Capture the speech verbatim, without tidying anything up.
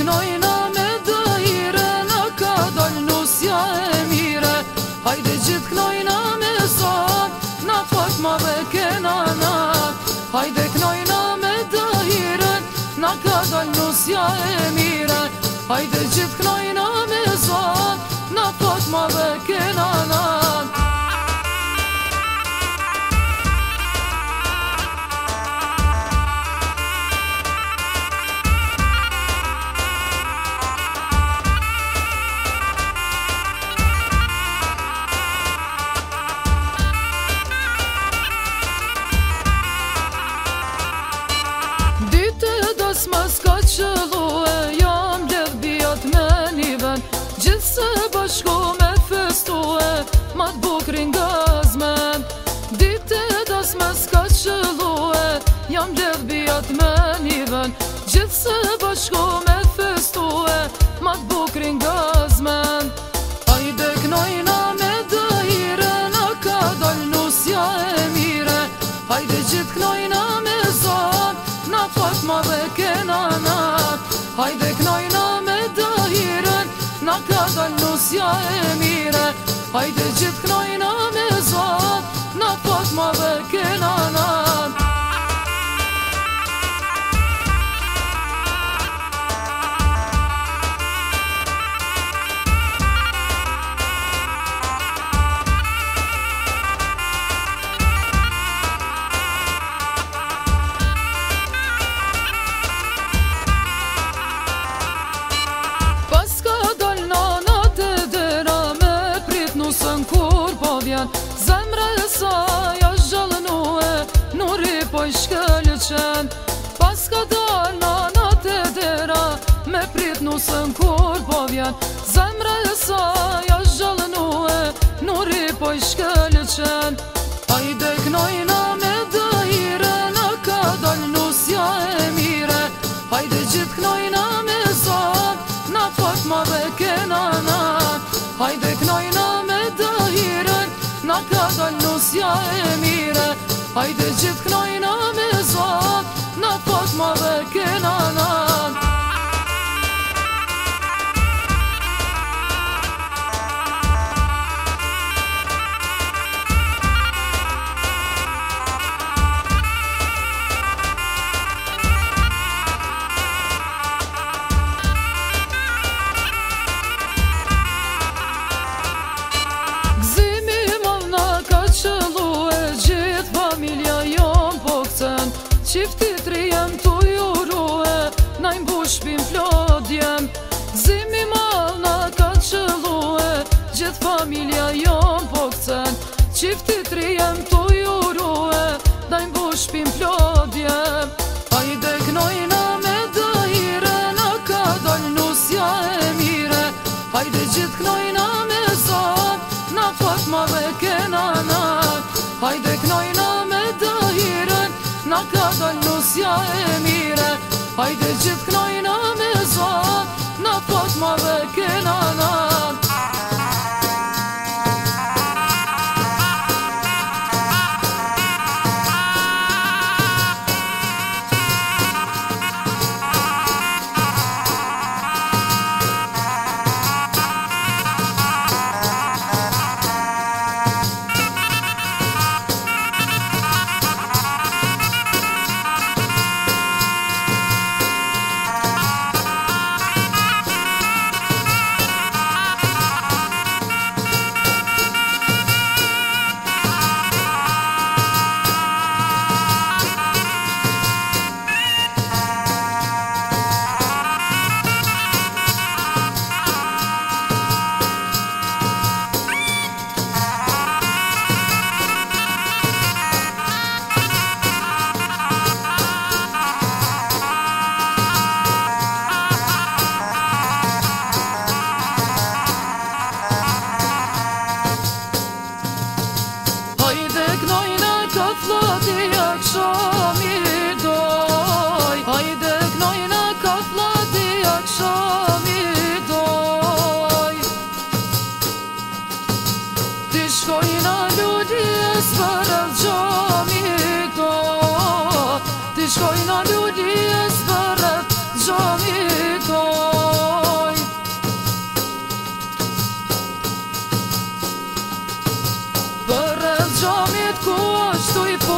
knojna me dajire, na ka dal nusja e mire. Hajde gjithë knojna me zot, na Fatmave kena nat. Hajde knojna me dajire, na ka dal nusja e mire. Hajde gjithë knojna me zot, na Fatmave kena nat. Mas ka qëllue, jam ledh bijat me një ven. Gjithse bashko me festue, ma t'bukrin gazmen. Dite das mas ka qëllue, jam ledh bijat me një ven. Gjithse bashko me festue, ma t'bukrin gazmen. Hajde knojna me dajire, na ka dal nusja e mire. Hajde gjithë knojna me zot, na Fatmave kena nat. Hajde knojna me dahiren, na ka dal nusja e mire. Hajde gjithë knojna me zot, na Fatmave kena nat. Zemra e saj është gjallënue, nuri po i shkëllqen. Pas ka dal nanat e dera, me prit nusën kur po vjen. Zemra e saj është gjallënue, nuri po i shkëllqen. Hajde knojna me dajire, na ka dal nusja e mire. Hajde gjithë knojna me zot, na Fatmave kena nat. Hajde knojna me dajire, na ka dal nusja e mire. Hajde gjithë knojna me zot, na Fatmave kena nat. Qifti tri jem tu jurue, na i mbush pin flot jem. Zimi mal na ka qëllue, gjithë familja jom po këcen. Qifti tri jem tu jurue, na i mbush pin flot jem. Hajde knojna me dajire, na ka dal nusja e mire. Hajde gjithë knojna me zot, na Fatmave kena nat. Hajde knojna me dajire, na ka dal nusja e mire. Hajde gjithë knojna me zot, na Fatmave kena nat. Jam jetë ku ashtu i po